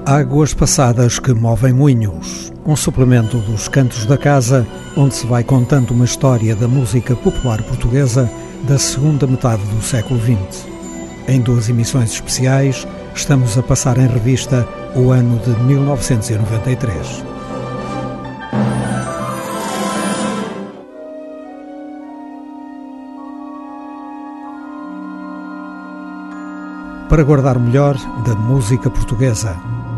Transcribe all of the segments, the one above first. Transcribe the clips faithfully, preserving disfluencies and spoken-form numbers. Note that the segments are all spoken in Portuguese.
Águas passadas que movem moinhos, um suplemento dos Cantos da Casa, onde se vai contando uma história da música popular portuguesa da segunda metade do século vinte. Em duas emissões especiais, estamos a passar em revista o ano de mil novecentos e noventa e três. Para guardar o melhor da música portuguesa.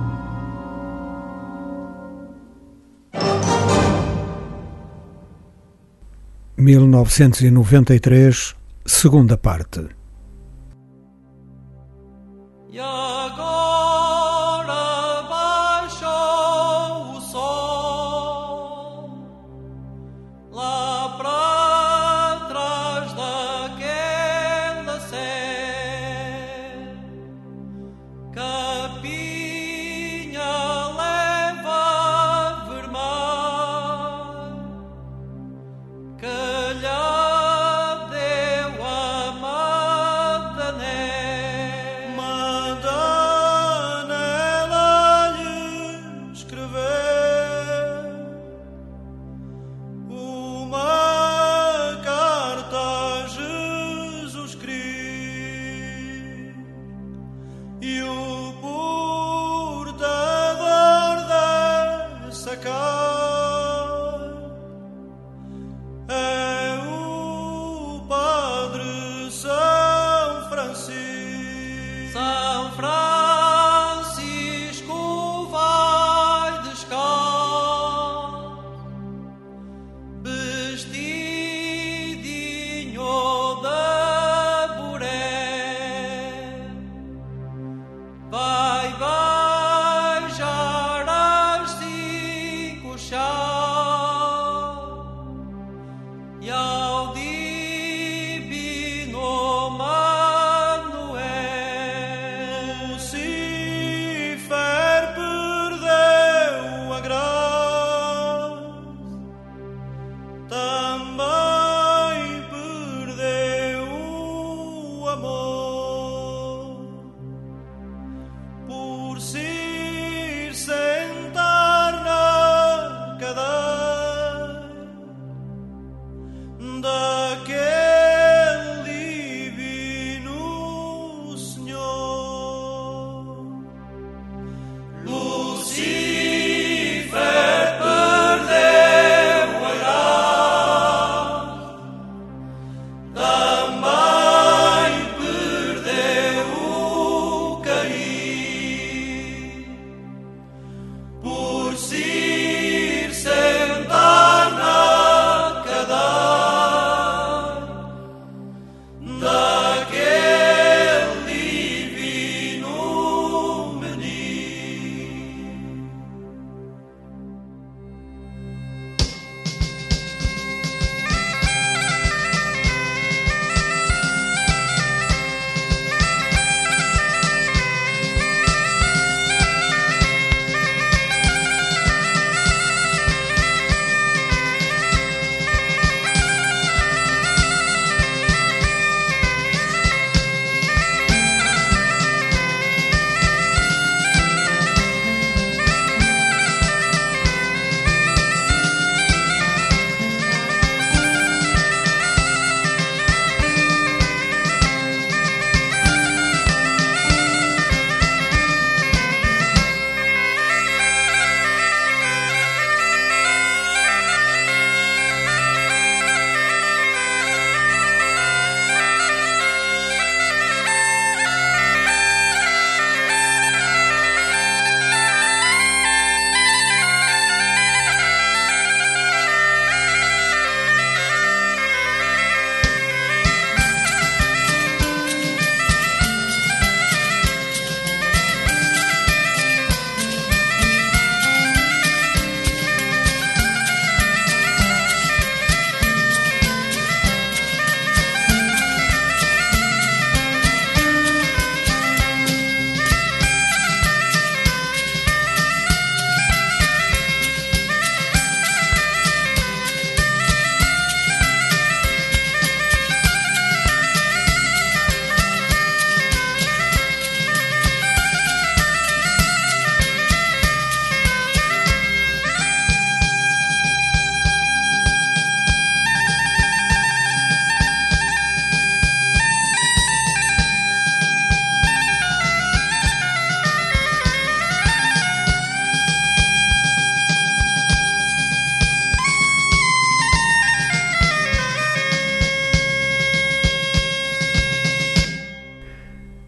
mil novecentos e noventa e três, segunda parte. E agora baixou o sol lá para trás daquela sé, capinha leva vermelho, que lhe deu a Madané. Madané.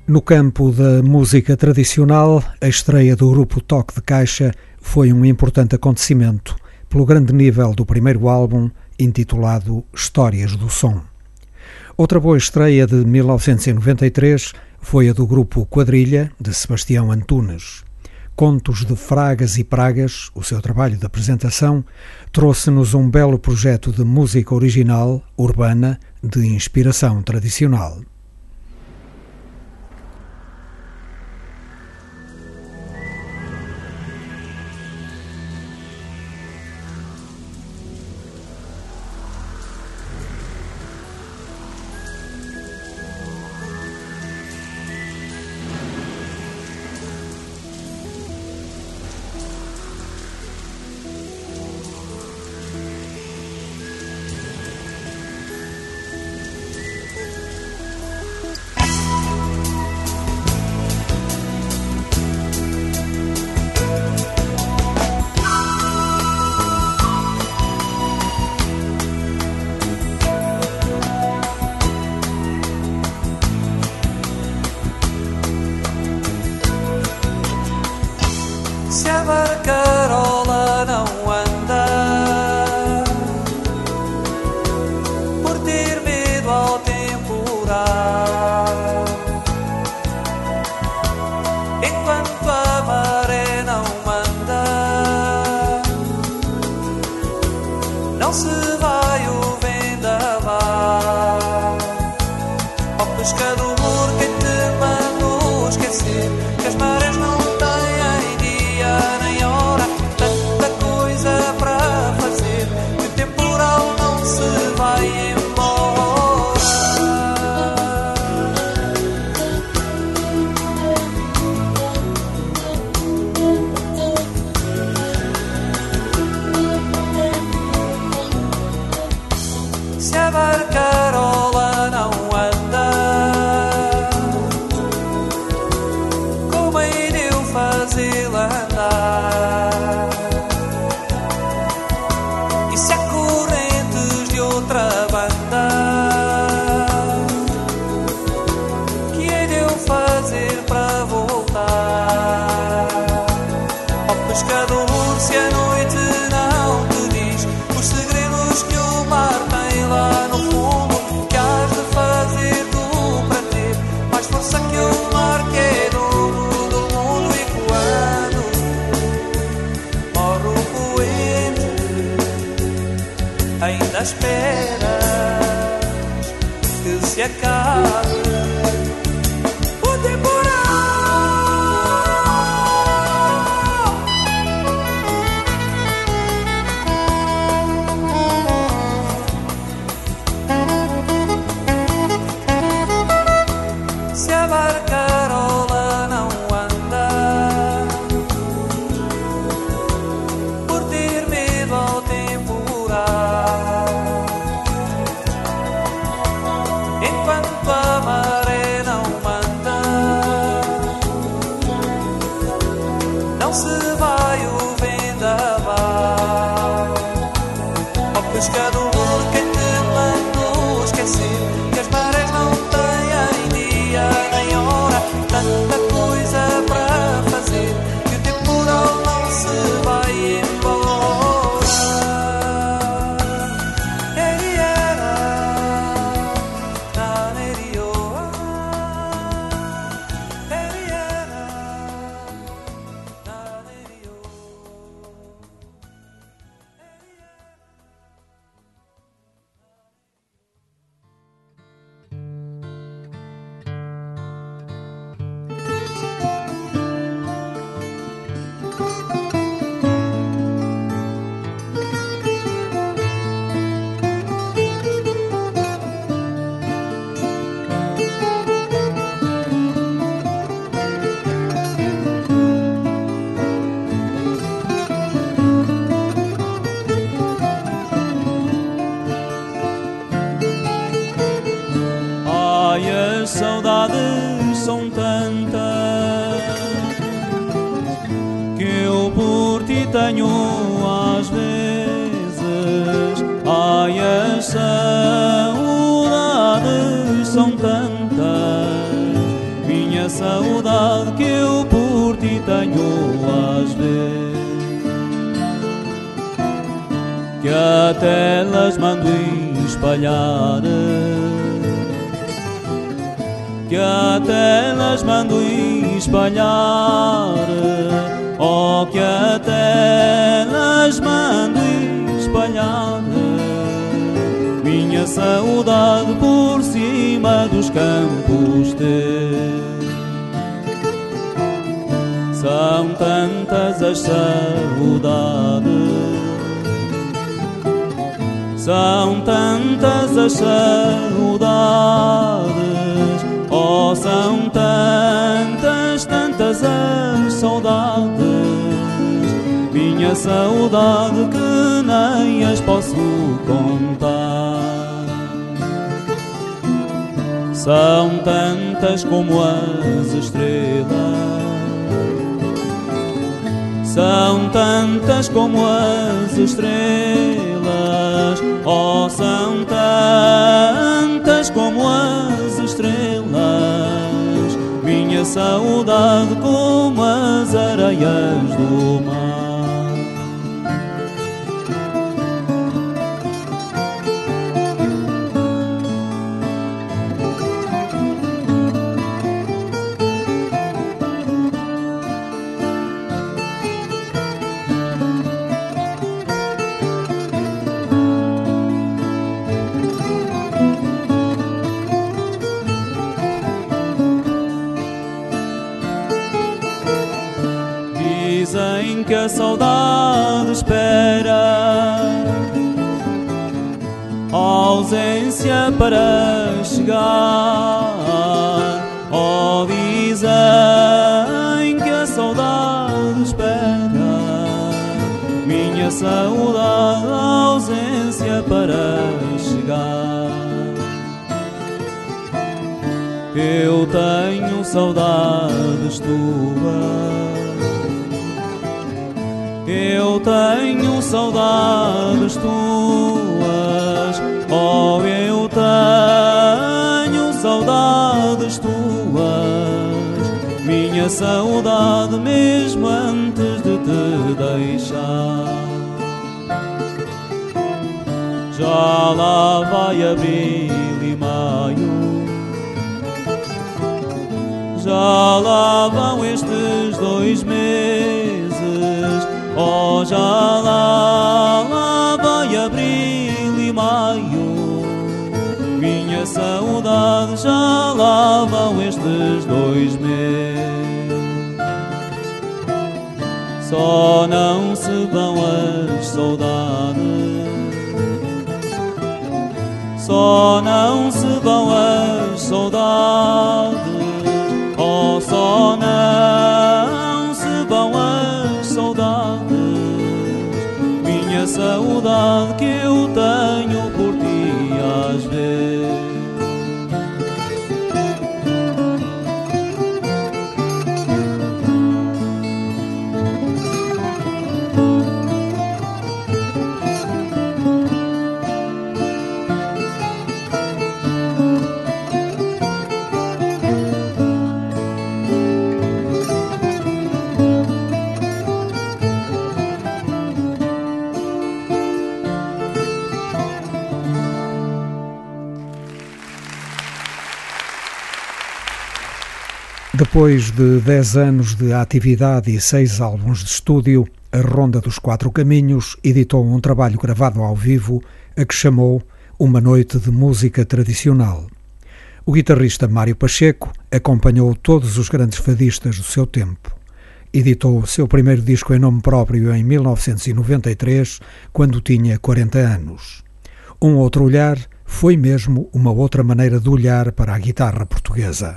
No campo da música tradicional, a estreia do grupo Toque de Caixa foi um importante acontecimento, pelo grande nível do primeiro álbum, intitulado Histórias do Som. Outra boa estreia de mil novecentos e noventa e três foi a do grupo Quadrilha, de Sebastião Antunes. Contos de Fragas e Pragas, o seu trabalho de apresentação, trouxe-nos um belo projeto de música original, urbana, de inspiração tradicional. Tenho às vezes, ai, as saudades são tantas, minha saudade que eu por ti tenho às vezes, que até las mando espalhar, que até las mando espalhar, oh, que até las mando espalhar. Minha saudade por cima dos campos teus. São tantas as saudades, são tantas as saudades, oh, são tantas, tantas as saudades. Minha saudade que nem as posso contar. São tantas como as estrelas, são tantas como as estrelas, oh, são tantas como as estrelas. Minha saudade como as areias do mar. Dizem que a saudade espera a ausência para chegar, oh, dizem que a saudade espera minha saudade, a ausência para chegar. Eu tenho saudades tuas, eu tenho saudades tuas, oh, eu tenho saudades tuas. Minha saudade mesmo antes de te deixar. Já lá vai abril e maio, já lá vão estes dois meses, oh, já lá, lá vai abril e maio. Minha saudade, já lá vão estes dois meses. Só não se vão as saudades, só não se vão as saudades, oh, só não se vão as saudades. Minha saudade que eu tenho por ti às vezes. Depois de dez anos de atividade e seis álbuns de estúdio, a Ronda dos Quatro Caminhos editou um trabalho gravado ao vivo, a que chamou Uma Noite de Música Tradicional. O guitarrista Mário Pacheco acompanhou todos os grandes fadistas do seu tempo. Editou o seu primeiro disco em nome próprio em mil novecentos e noventa e três, quando tinha quarenta anos. Um Outro Olhar foi mesmo uma outra maneira de olhar para a guitarra portuguesa.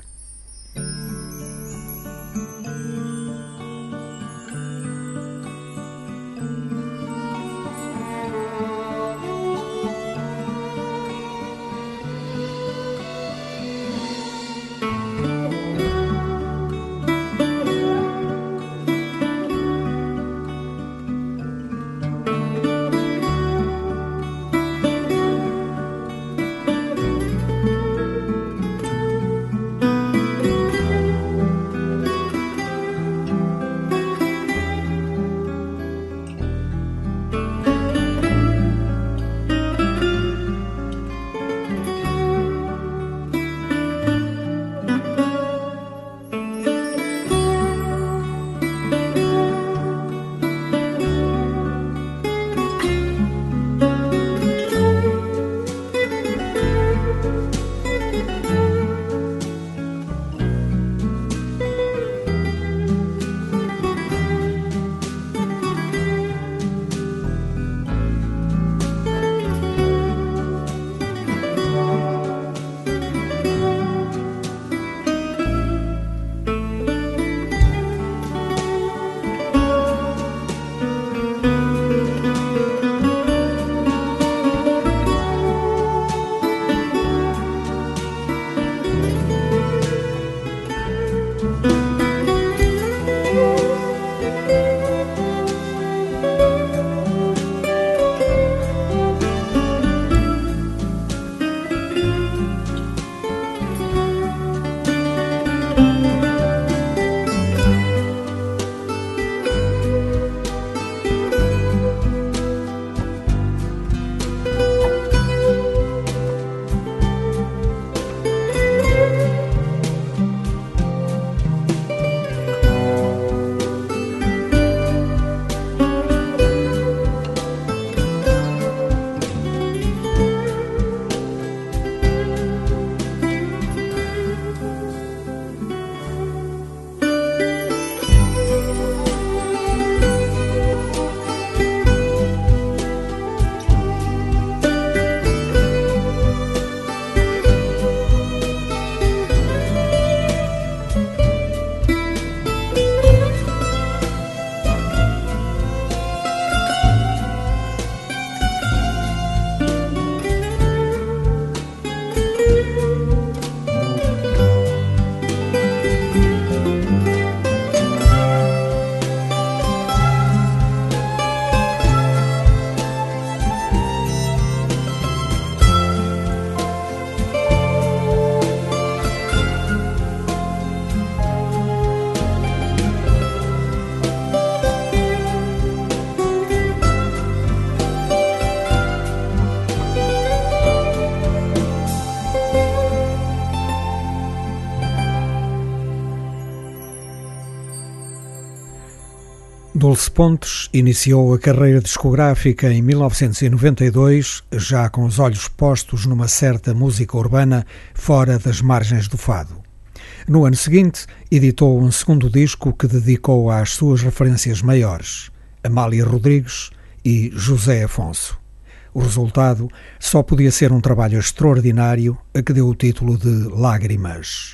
Dulce Pontes iniciou a carreira discográfica em mil novecentos e noventa e dois, já com os olhos postos numa certa música urbana fora das margens do fado. No ano seguinte, editou um segundo disco que dedicou às suas referências maiores, Amália Rodrigues e José Afonso. O resultado só podia ser um trabalho extraordinário a que deu o título de Lágrimas.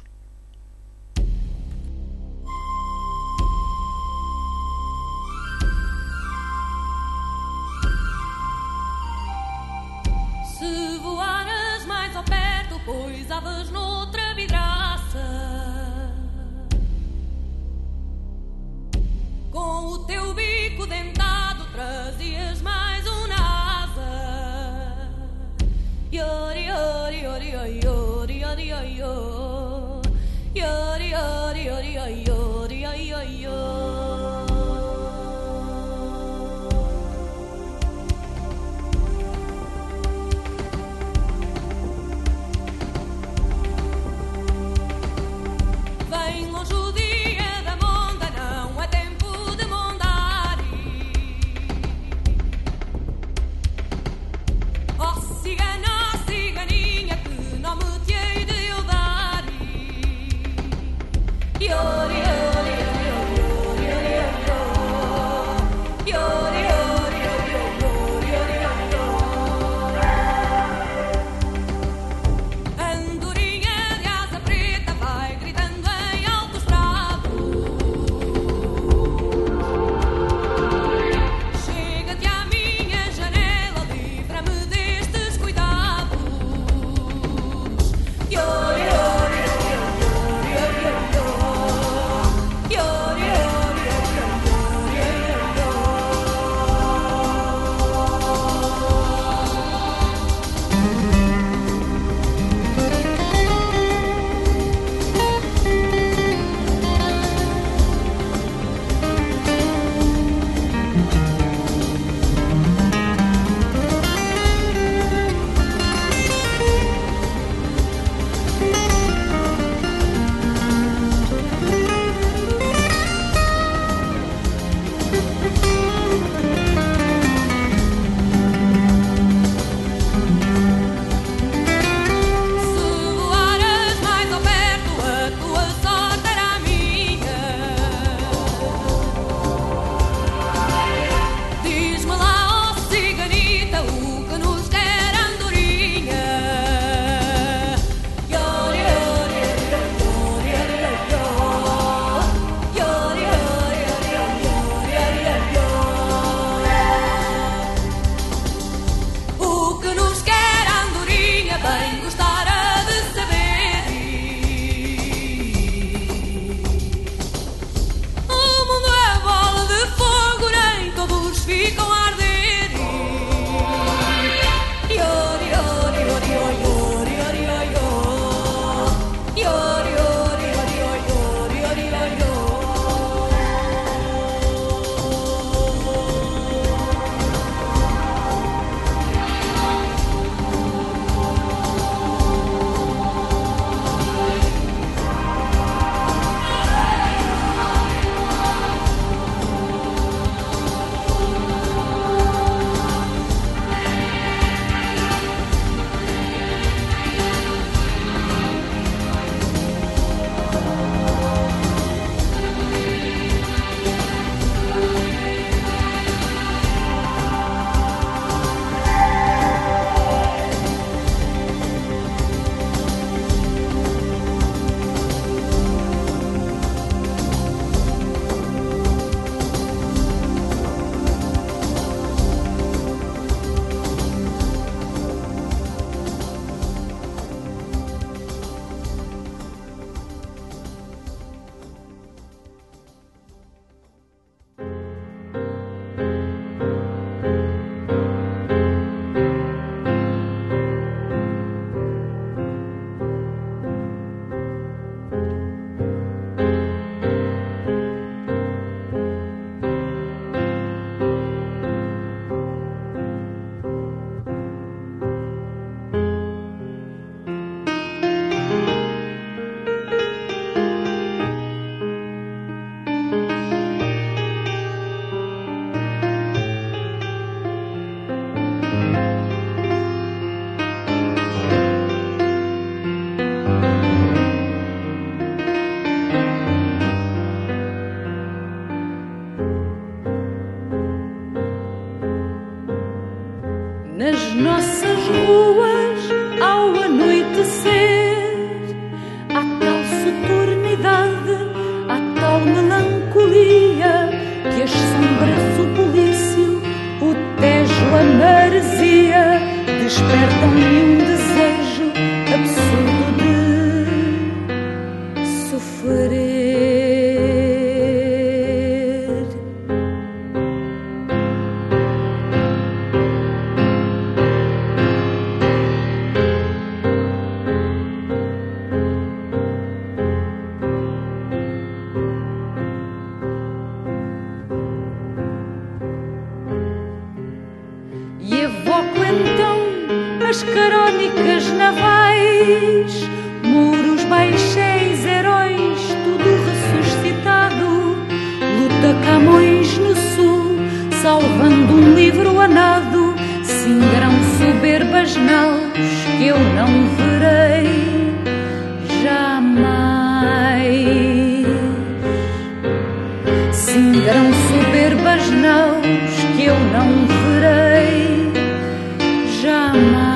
Se voaras mais ao perto, pousavas noutra vidraça, com o teu bico dentado trazias mais uma asa. Iori, iori, iori, iori, iori, iori, iori, iori, iori, iori, iori, iori, iori. Vem longe o dia da monda, não é tempo de mondar. Oh cigana, ciganinha, que nome te hei de eu dar? Iori, iori, iori, iori, iori, iori, iori, iori, iori, iori. Andorinha de asa preta vai gritando em altos bravos. Chega-te à minha janela, livra-me destes cuidados. Iori, iori, iori, iori, iori, iori. ferir. E evoco então as carónicas navais, muros baixéis, heróis, tudo ressuscitado. Luta Camões no sul, salvando um livro a nado. Singrão soberbas naus que eu não verei jamais. Singrão soberbas naus que eu não verei jamais.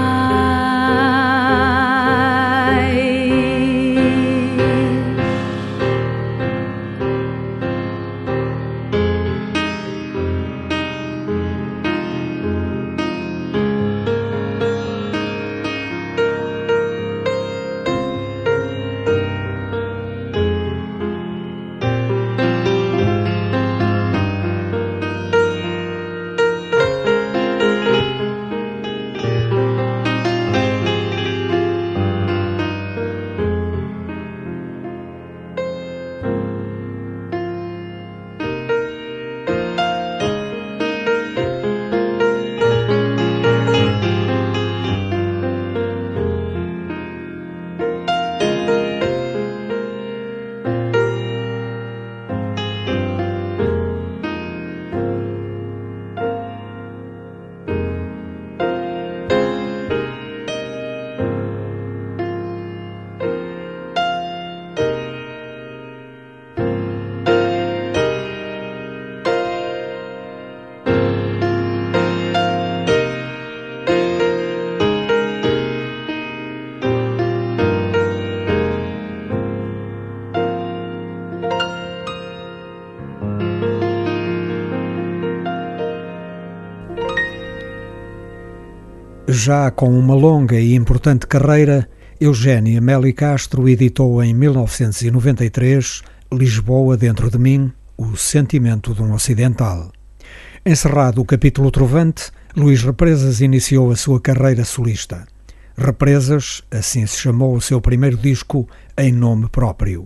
Já com uma longa e importante carreira, Eugénia Meli Castro editou em mil novecentos e noventa e três Lisboa dentro de mim, o sentimento de um ocidental. Encerrado o capítulo Trovante, Luís Represas iniciou a sua carreira solista. Represas, assim se chamou o seu primeiro disco em nome próprio.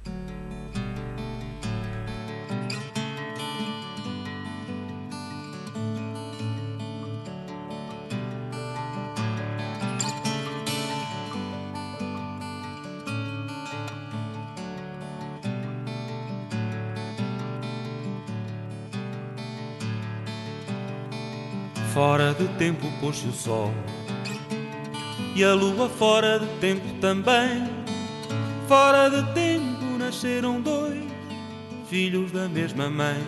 Fora de tempo pôs-se o sol e a lua fora de tempo também. Fora de tempo nasceram dois filhos da mesma mãe.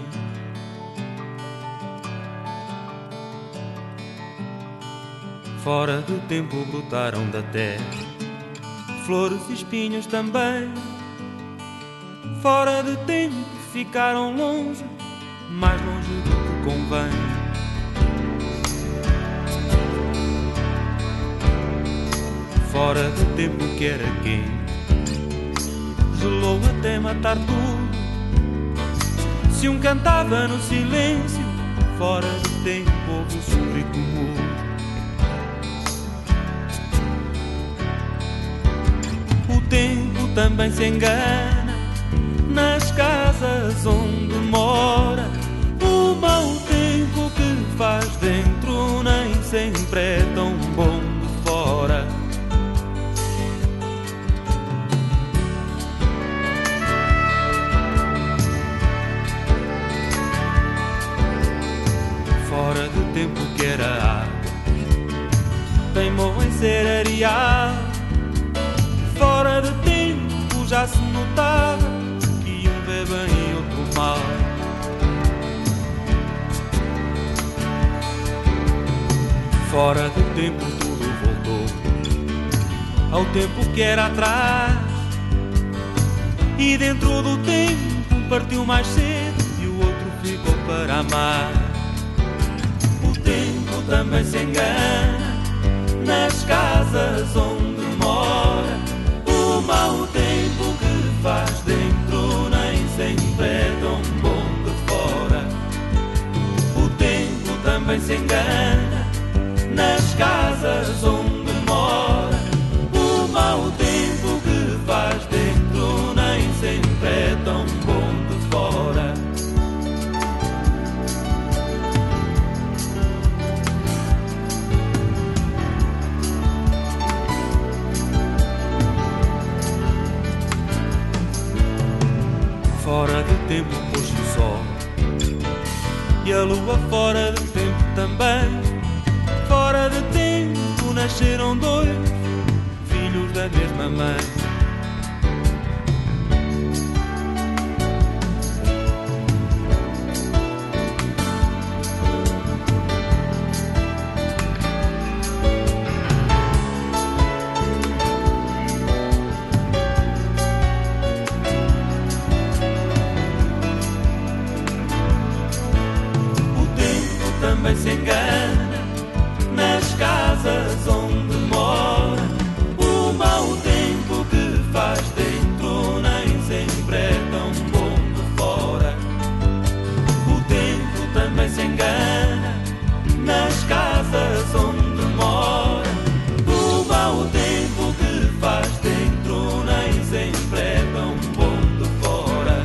Fora de tempo brotaram da terra flores e espinhos também. Fora de tempo ficaram longe, mais longe do que convém. Fora de tempo que era quente, gelou até matar tudo. Se um cantava no silêncio, fora de tempo ouve-se um grito mudo. O tempo também se engana nas casas onde mora. O mau tempo que faz dentro nem sempre é tão bom de fora. Fora do tempo que era água, teimou em ser areal. Fora de tempo já se notava que um vê bem e outro mal. Fora do tempo tudo voltou ao tempo que era atrás. E dentro do tempo um partiu mais cedo e o outro ficou para amar. O tempo também se engana nas casas onde mora. O mau tempo que faz também se engana nas casas onde mora. O mau tempo que faz dentro nem sempre é tão bom de fora. Fora de tempo pôs-se o sol e a lua fora de tempo também. Fora de tempo nasceram dois filhos da mesma mãe. Também se engana nas casas onde mora. O mau tempo que faz dentro nem sempre é tão bom de fora. O tempo também se engana nas casas onde mora. O mau tempo que faz dentro nem sempre é tão bom de fora.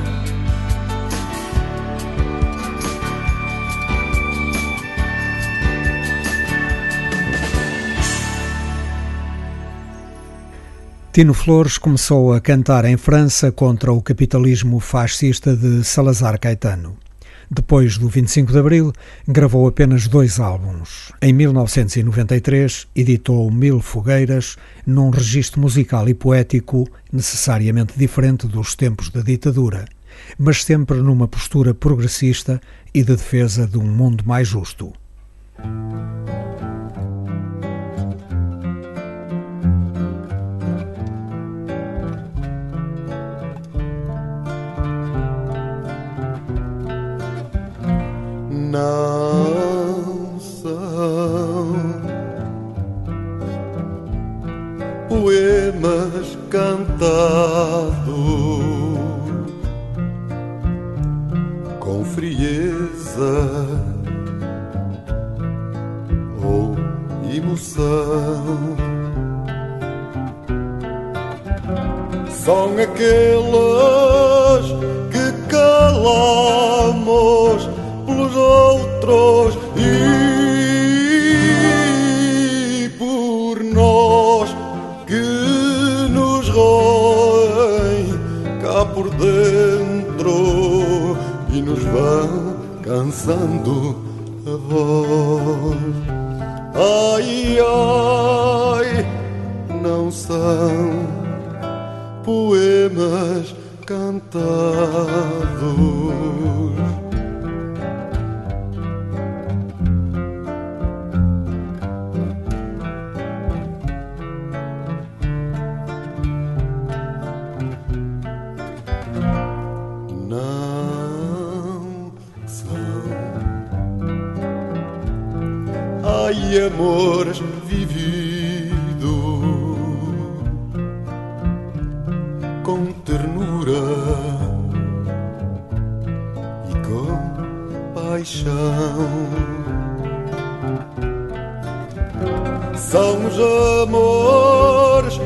Tino Flores começou a cantar em França contra o capitalismo fascista de Salazar Caetano. Depois do vinte e cinco de Abril, gravou apenas dois álbuns. Em mil novecentos e noventa e três, editou Mil Fogueiras, num registro musical e poético necessariamente diferente dos tempos da ditadura, mas sempre numa postura progressista e de defesa de um mundo mais justo. Não são poemas cantados com frieza ou emoção. São aqueles que calamos pelos outros e por nós, que nos roem cá por dentro e nos vão cansando a voz. Ai, ai, não são poemas cantados. E amores vividos com ternura e com paixão. São os amores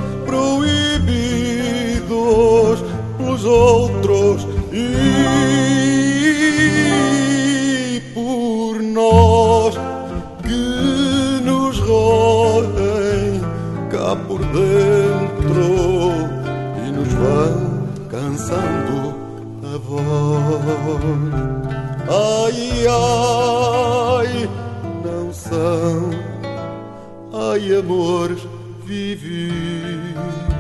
proibidos pelos outros e por nós, cá por dentro e nos vão cansando a voz. Ai, ai, não são, ai, amores vividos.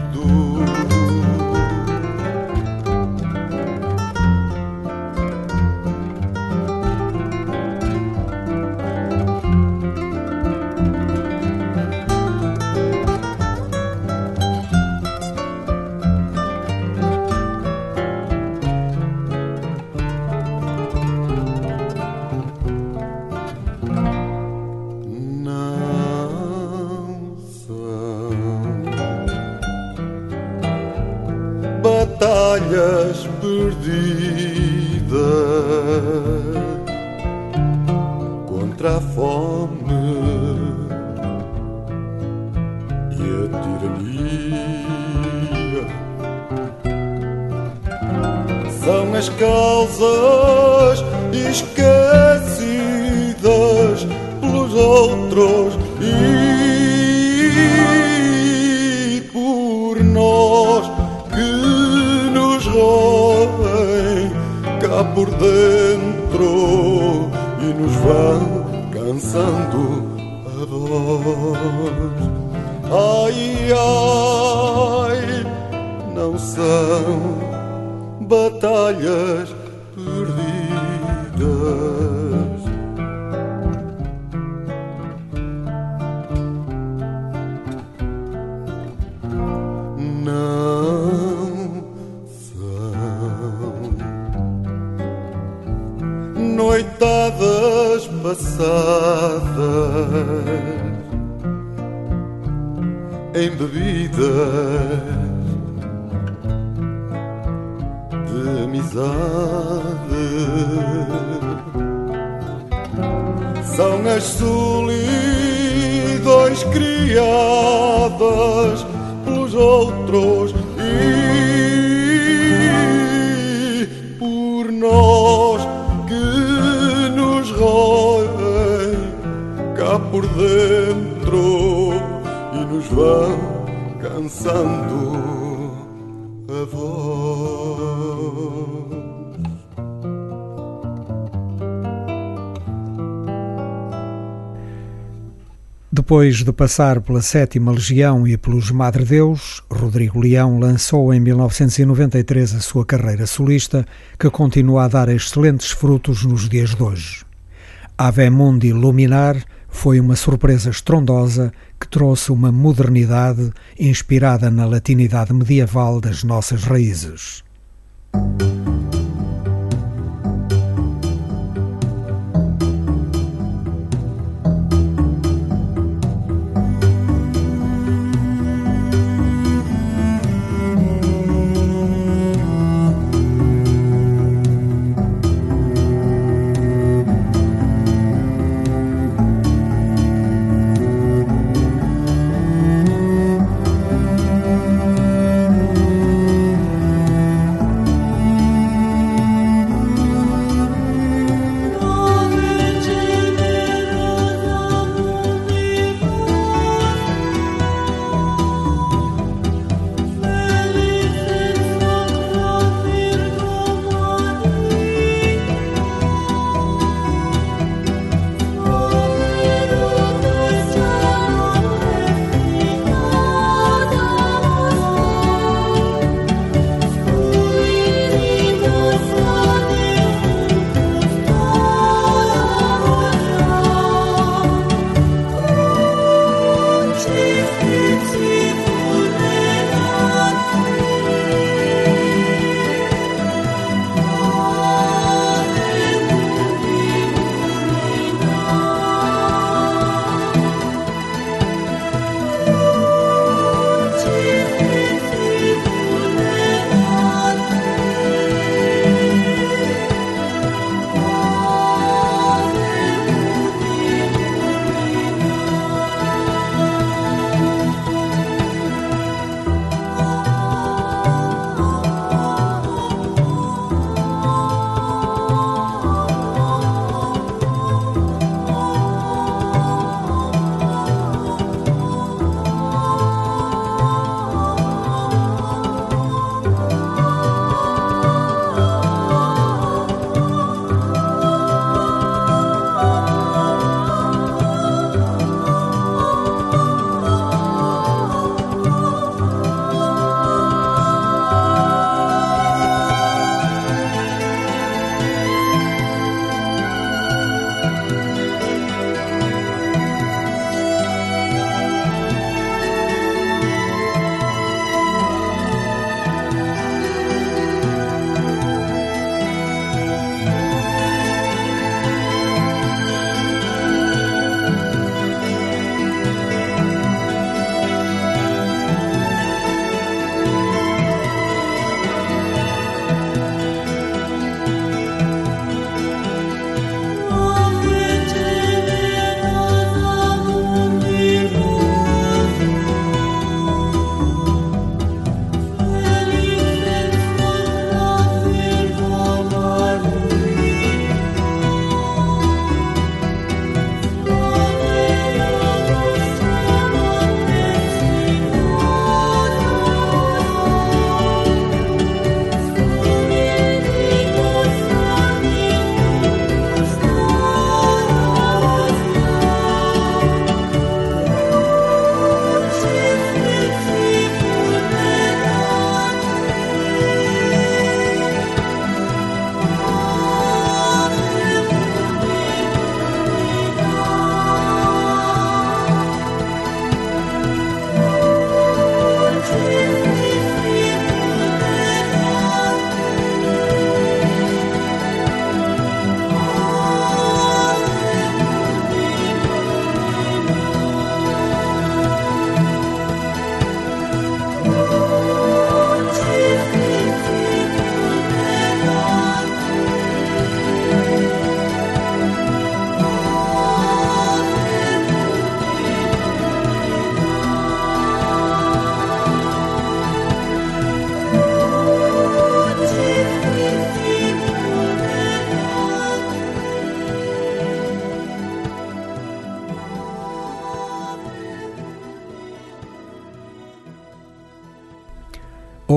Batalhas perdidas, contra a fome e a tirania. São as causas esquecidas pelos outros e por nós que nos roem cá por dentro e nos vão cansando a voz. Ai, ai, não são batalhas perdidas. Não são noitadas passadas em bebidas de amizade. São as solidões criadas pelos outros e por nós que nos roem cá por dentro e nos vão cansando a voz. Depois de passar pela Sétima Legião e pelos Madredeus, Rodrigo Leão lançou em mil novecentos e noventa e três a sua carreira solista, que continua a dar excelentes frutos nos dias de hoje. Ave Mundi Luminar foi uma surpresa estrondosa que trouxe uma modernidade inspirada na latinidade medieval das nossas raízes.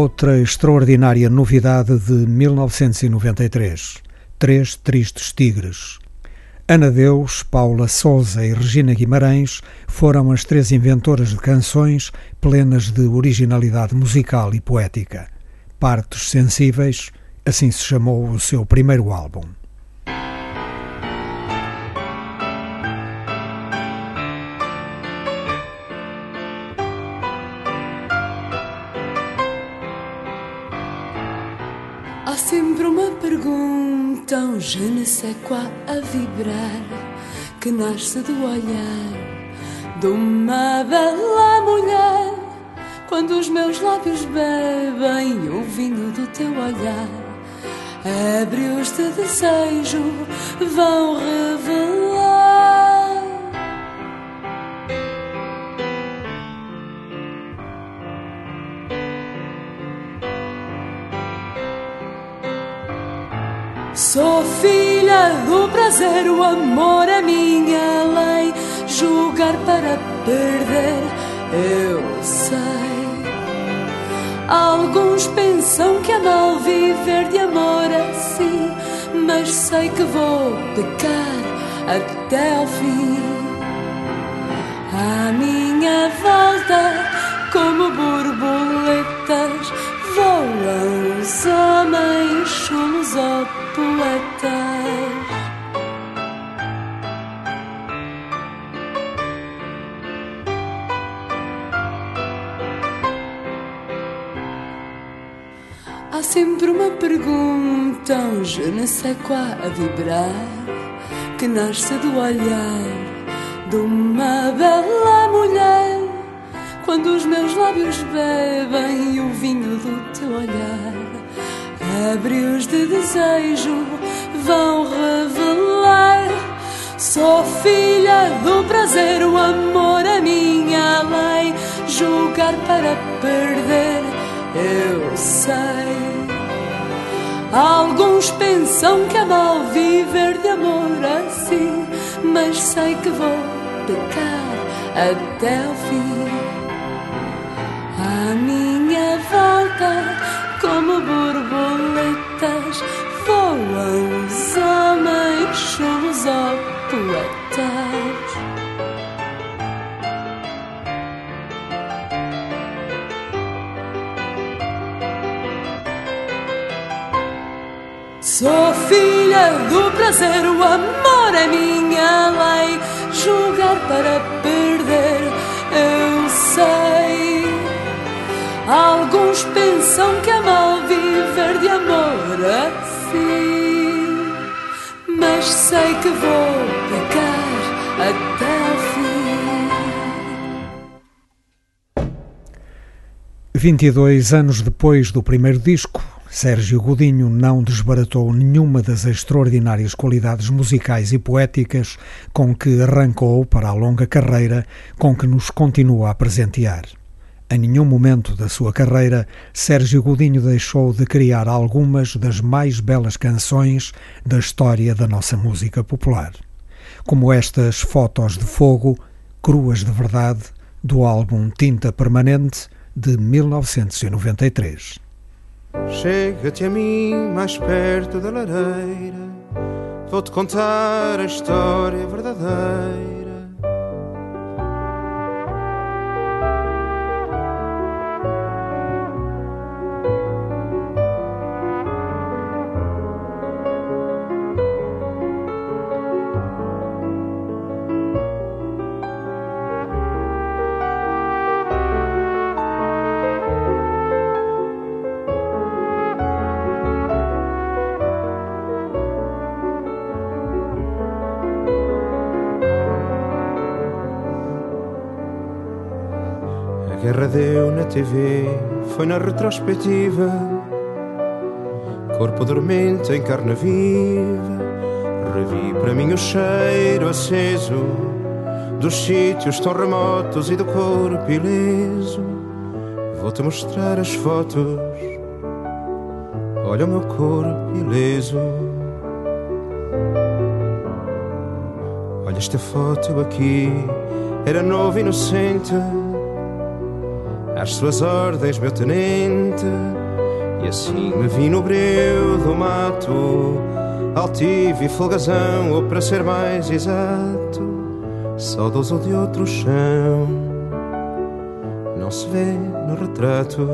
outra extraordinária novidade de mil novecentos e noventa e três, Três Tristes Tigres. Ana Deus, Paula Sousa e Regina Guimarães foram as três inventoras de canções plenas de originalidade musical e poética. Partes Sensíveis, assim se chamou o seu primeiro álbum. Há sempre uma pergunta, um je ne sais quoi a vibrar, que nasce do olhar de uma bela mulher. Quando os meus lábios bebem o vinho do teu olhar, ébrios de desejo vão revelar. Sou filha do prazer, o amor é minha lei. Julgar para perder, eu sei. Alguns pensam que é mal viver de amor assim, mas sei que vou pecar até ao fim. À minha volta, como borboletas, voam os homens, somos ó poetas. Há sempre uma pergunta, um je ne sais quoi a vibrar, que nasce do olhar de uma bela mulher. Quando os meus lábios bebem o vinho do teu olhar, ébrios de desejo vão revelar. Sou filha do prazer, o amor é minha lei. Julgar para perder, eu sei. Alguns pensam que é mal viver de amor assim, mas sei que vou pecar até ao fim. À minha volta, como borboletas, voam os homens, somos ó poetas. Sou filha do prazer, o amor é minha lei. Julgar para perder, eu sei. Alguns pensam que é mal viver de amor assim, mas sei que vou pecar até ao fim. vinte e dois anos depois do primeiro disco, Sérgio Godinho não desbaratou nenhuma das extraordinárias qualidades musicais e poéticas com que arrancou para a longa carreira com que nos continua a presentear. Em nenhum momento da sua carreira, Sérgio Godinho deixou de criar algumas das mais belas canções da história da nossa música popular, como estas Fotos de Fogo, cruas de verdade, do álbum Tinta Permanente, de mil novecentos e noventa e três. Chega-te a mim mais perto da lareira, vou-te contar a história verdadeira. A guerra deu na T V, foi na retrospectiva, corpo dormente em carne viva. Revi para mim o cheiro aceso dos sítios tão remotos e do corpo ileso. Vou-te mostrar as fotos, olha o meu corpo ileso. Olha esta foto aqui, era novo e inocente, às suas ordens, meu tenente. E assim me vi no breu do mato, altivo e folgazão, ou para ser mais exato, saudoso de outro chão. Não se vê no retrato.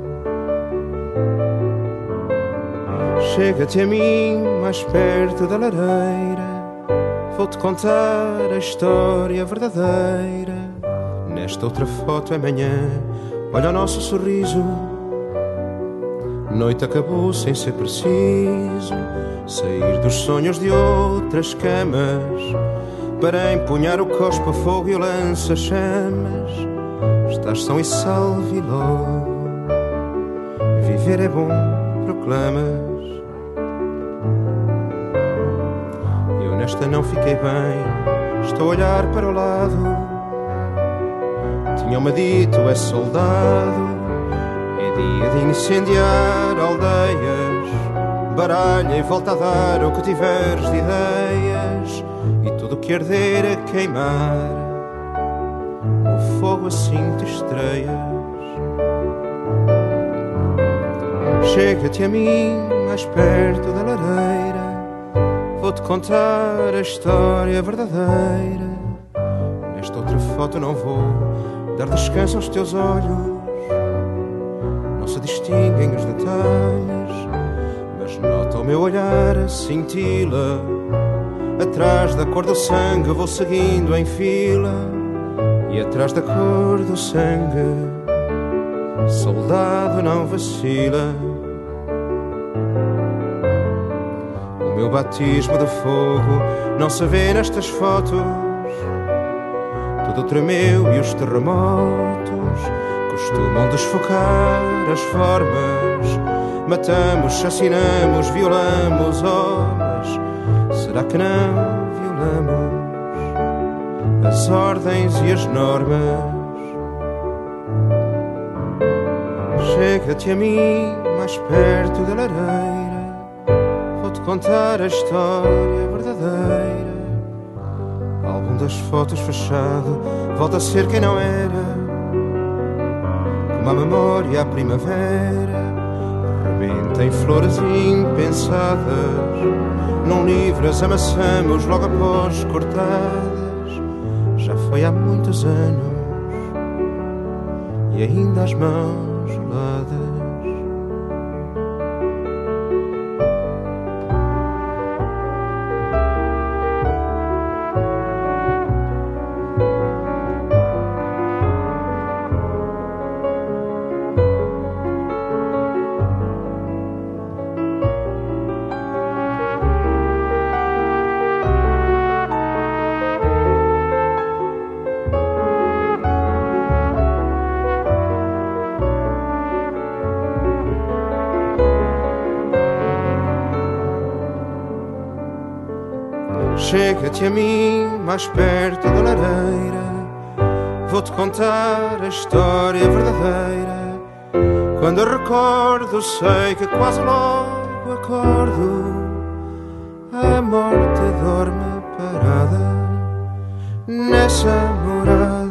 Chega-te a mim mais perto da lareira, vou-te contar a história verdadeira. Nesta outra foto é manhã, olha o nosso sorriso. Noite acabou sem ser preciso sair dos sonhos de outras camas para empunhar o cospo a fogo e o lança-chamas. Estás são e salve logo, viver é bom, proclamas. Eu nesta não fiquei bem, estou a olhar para o lado. Tinham-me dito, é soldado, é dia de incendiar aldeias. Baralha e volta a dar o que tiveres de ideias, e tudo que arder a queimar, no fogo assim te estreias. Chega-te a mim mais perto da lareira, vou-te contar a história verdadeira. Nesta outra foto não vou dar descanso aos teus olhos, não se distinguem os detalhes, mas nota o meu olhar a cintila. Atrás da cor do sangue vou seguindo em fila, e atrás da cor do sangue, soldado não vacila. O meu batismo de fogo não se vê nestas fotos. Tudo tremeu e os terremotos costumam desfocar as formas. Matamos, assassinamos, violamos, oh, mas será que não violamos as ordens e as normas? Chega-te a mim mais perto da lareira, vou-te contar a história verdadeira. Álbum das fotos fechado, volta a ser quem não era, como a memória à primavera. Rebenta em flores impensadas, num livro as amassamos logo após cortadas. Já foi há muitos anos e ainda as mãos geladas. Chega-te a mim mais perto da lareira, vou-te contar a história verdadeira. Quando eu recordo, sei que quase logo acordo. A morte dorme parada nessa morada.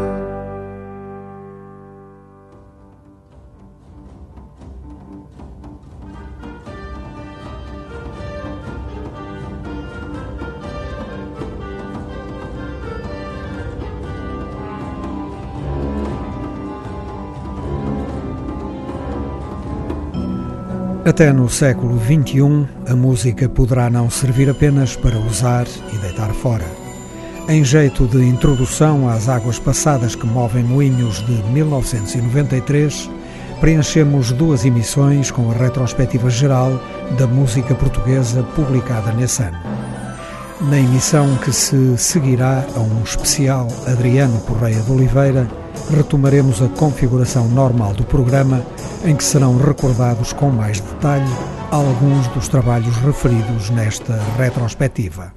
Até no século vinte e um, a música poderá não servir apenas para usar e deitar fora. Em jeito de introdução às águas passadas que movem moinhos de mil novecentos e noventa e três, preenchemos duas emissões com a retrospectiva geral da música portuguesa publicada nesse ano. Na emissão que se seguirá a um especial Adriano Correia de Oliveira, retomaremos a configuração normal do programa, em que serão recordados com mais detalhe alguns dos trabalhos referidos nesta retrospectiva.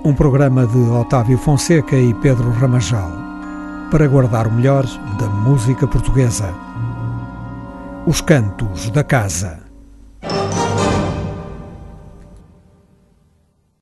Um programa de Otávio Fonseca e Pedro Ramajal, para guardar o melhor da música portuguesa. Os Cantos da Casa.